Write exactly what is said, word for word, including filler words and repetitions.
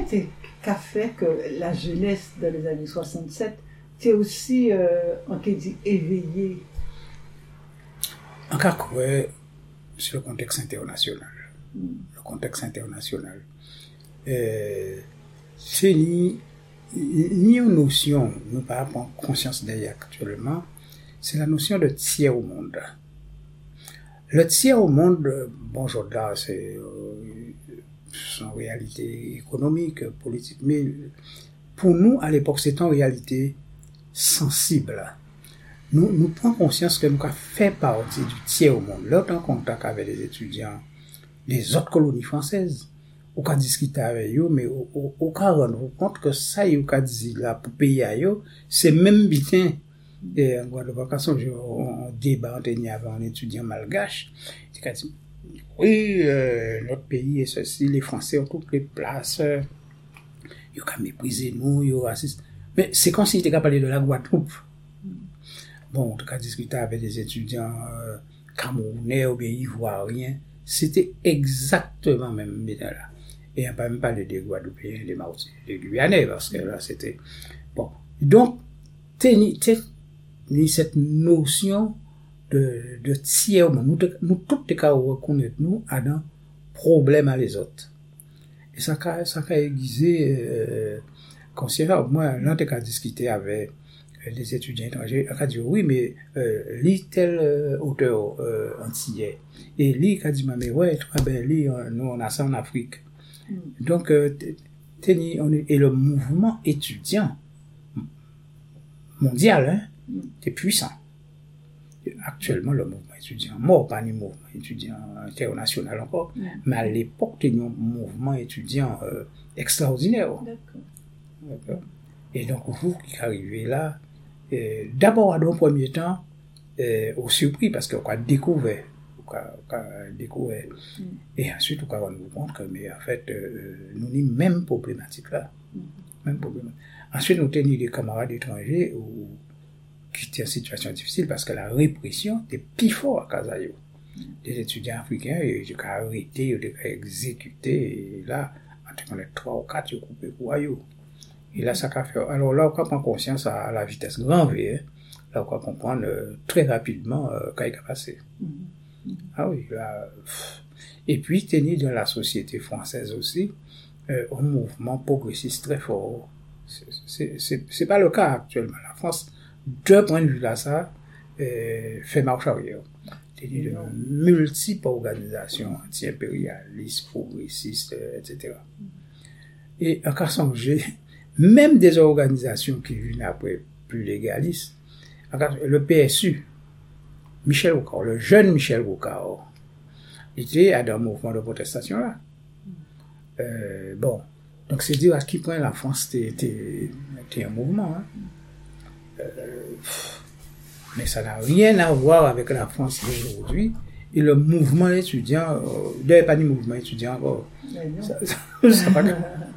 était qu'a fait que la jeunesse dans les années soixante-sept c'est aussi euh, on peut dire éveillée en cas quoi sur le contexte international mm. le contexte international euh, c'est ni ni une notion nous pas prendre conscience derrière actuellement c'est la notion de tiers au monde. Le tiers au monde bon là c'est euh, en réalité économique politique mais pour nous à l'époque c'est en réalité sensible. Nous nous prenons conscience que nous avons fait partie du tiers au monde. Là, en contact avec les étudiants des autres colonies françaises, on a discuté avec eux, mais on a rendu compte que ça, on a dit là pour payer à eux, c'est même bien. Et en Guadeloupe, on débat avec un étudiant malgache, il a dit oui, euh, notre pays est ceci, les Français ont toutes les places, euh, ils ont méprisé nous, ils ont racistes. Mais c'est comme si il était parlé de la Guadeloupe. Bon, en tout cas, discuter avec des étudiants euh, camerounais ou bien ivoiriens, c'était exactement même là. Et on n'a pas même parlé des Guadeloupéens, des Martiniquais, des Guyanais, parce que là, c'était... Bon. Donc, tenir cette notion de, de tiers, nous, nous tous les cas reconnaître nous à un problème à les autres. Et ça a, ça a aiguisé... Euh, Considérable, moi, là, tu as discuté avec les étudiants étrangers, on a dit oui, mais euh, lis tel euh, auteur euh, antillais. Et lis, il a dit, mais ouais, très bien, lis, nous, on a ça en Afrique. Mm. Donc, euh, t'es, on est, et le mouvement étudiant mondial, hein, mm. est puissant. Actuellement, le mouvement étudiant, mort, pas ni mouvement étudiant international encore, mm. mais à l'époque, t'es un mouvement étudiant euh, extraordinaire. D'accord. D'accord. Et donc, vous qui arrivez là, euh, d'abord, dans un premier temps, euh, au surpris, parce qu'on a découvert, on a, on a découvert, mm. et ensuite, on a rendu compte que, mais en fait, euh, nous avons même problématique là. Mm. Même problématique. Ensuite, nous avons des camarades étrangers ou, qui étaient en situation difficile parce que la répression était plus forte à Kazayo. Mm. Des étudiants africains, ils ont arrêté, ils ont exécuté, et là, on a trois ou quatre, ils ont coupé pour eux. Et là, ça qu'a fait. Alors là, on peut prendre conscience à la vitesse grand V. Hein. Là, on peut comprendre euh, très rapidement euh, quand il a passé. Mm-hmm. Ah oui, là. Pff. Et puis, tenir dans la société française aussi, euh, un mouvement progressiste très fort. C'est, c'est, c'est, c'est pas le cas actuellement. La France, de point de vue là, ça, euh, fait marche arrière. Tenir de multiples organisations anti-impérialistes, progressistes, euh, et cetera. Mm-hmm. Et en cas songer, même des organisations qui viennent après plus légalistes, le P S U, Michel Rocard, le jeune Michel Rocard, était à un mouvement de protestation là. Euh, bon, donc c'est dire à qui point la France était un mouvement. Hein. Euh, mais ça n'a rien à voir avec la France d'aujourd'hui. Et le mouvement étudiant, euh, d'ailleurs pas du mouvement étudiant encore. Ça, ça, ça, ça,